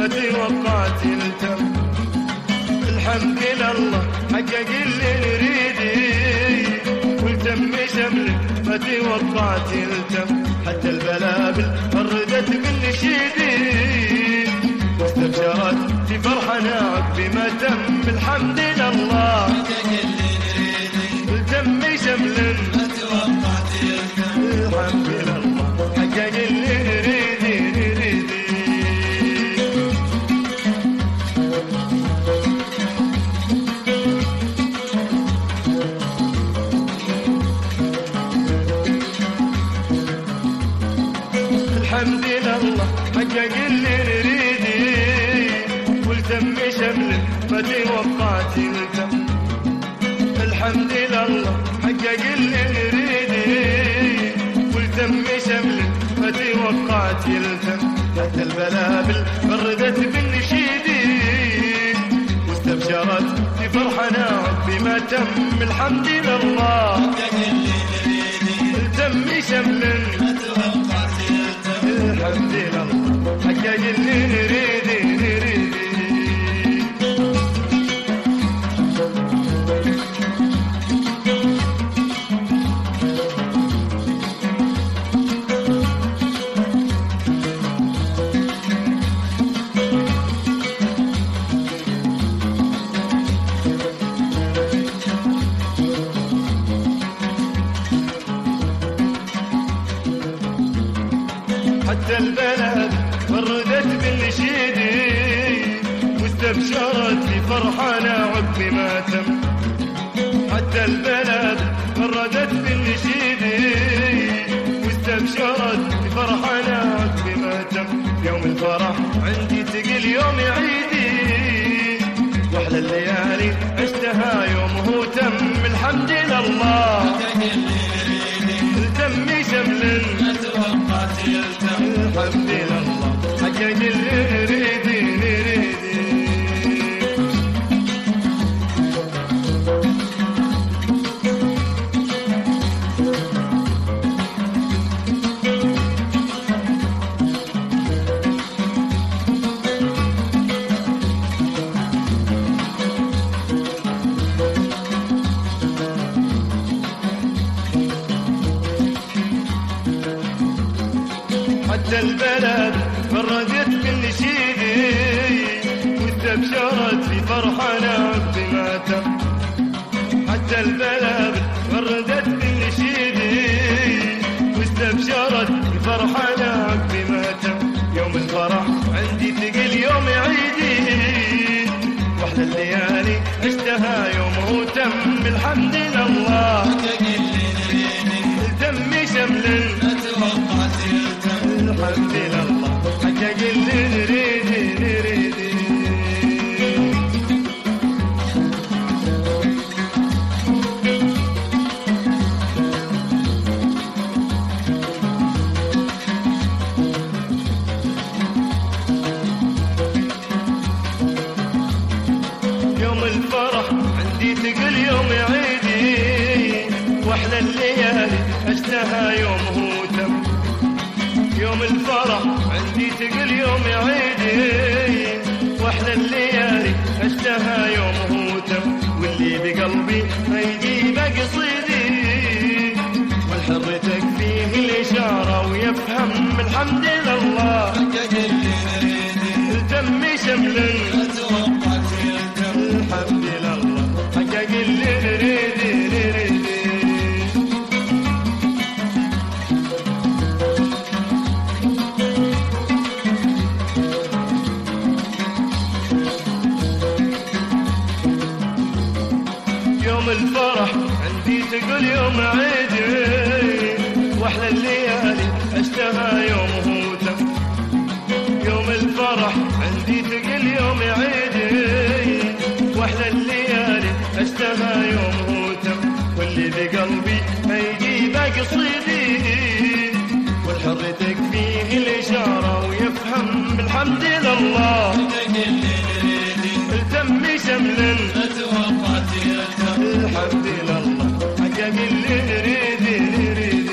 ما توقعت التم. الحمد لله حقق اللي نريدي والتم شمل ما توقعت التم. حتى البلابل فردت بالنشيدي واستبشرت في فرحنا عقب ما تم. الحمد لله حقق اللي نريدي والتم شمل ما توقعت التم. الحمد لله حقق اللي نريدي نريدي. الحمد لله حقق اللي نريدي والتم شمل ما توقعت التم. الحمد لله حقق اللي نريدي والتم شمل ما توقعت التم. حتى البلابل فردت بالنشيدي واستبشرت في فرحنا عقب ما تم. الحمد لله حقق اللي نريدي التم شمل ما توقعت التم. الحمد لله حقق اللي نريدي نريدي. حتى البلد فردت بالنشيدي واستبشرت في فرحنا عقب ما تم. حتى البلد فردت بالنشيدي واستبشرت في فرحنا عقب ما تم. يوم الفرح عندي تقل يوم عيدي واحلى الليالي عشتها يوم هو تم. الحمد لله حقق اللي نريدي التم شمل ما توقعت التم. الحمد لله حقق اللي نريدي نريدي. حتى البلد فردت بالنشيدي واستبشرت في فرحنا عقب ما تم. حتى البلد فردت بالنشيدي واستبشرت في فرحنا عقب ما تم. يوم الفرح عندي ثقل يوم عيدي واحلى الليالي عشتها يوم هو تم. الحمد لله حقق اللي نريدي التم شمل ما توقعت التم. الحمد لله حقق اللي نريدي نريدي. يوم الفرح عندي ثقل يوم عيدي واحلى الليالي عشتها يوم هو تم. يوم الفرح عندي ثقل يوم عيدي واحلى الليالي عشتها يوم هو تم. واللي بقلبي ما يجيب قصيدي والحرتك فيه الإشارة ويفهم. الحمد لله حقق اللي نريدي التم شمل ما توقعت التم. الحمد لله حقق اللي نريدي نريدي. يوم الفرح عندي تقول يوم عيدي واحلى الليالي عشتها يوم هو تم. يوم الفرح عندي تقول يوم عيدي واحلى الليالي عشتها يوم هو تم. واللي بقلبي ما يجيب قصيدي والحرتك فيه الإشارة ويفهم. الحمد لله حقق اللي نريدي التم شمل ما توقعت التم. الحمد لله حقق اللي نريدي نريدي.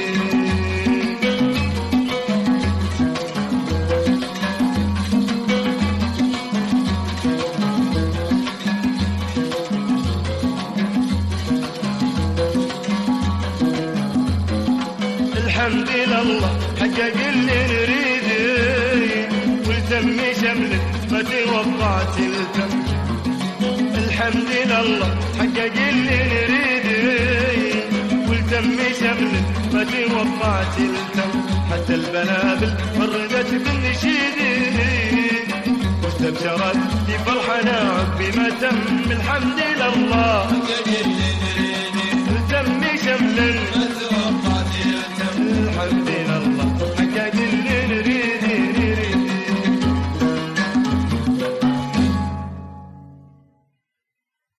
لله حقق اللي نريده والتم شمل ما توقعت التم. الحمد لله حقق اللي نريده والتم شمل ما توقعت التم. حتى البلابل وردت بالنشيد واستبشرت في فرحنا بما تم. الحمد لله التم شمل ما توقعت التم. الحمد لله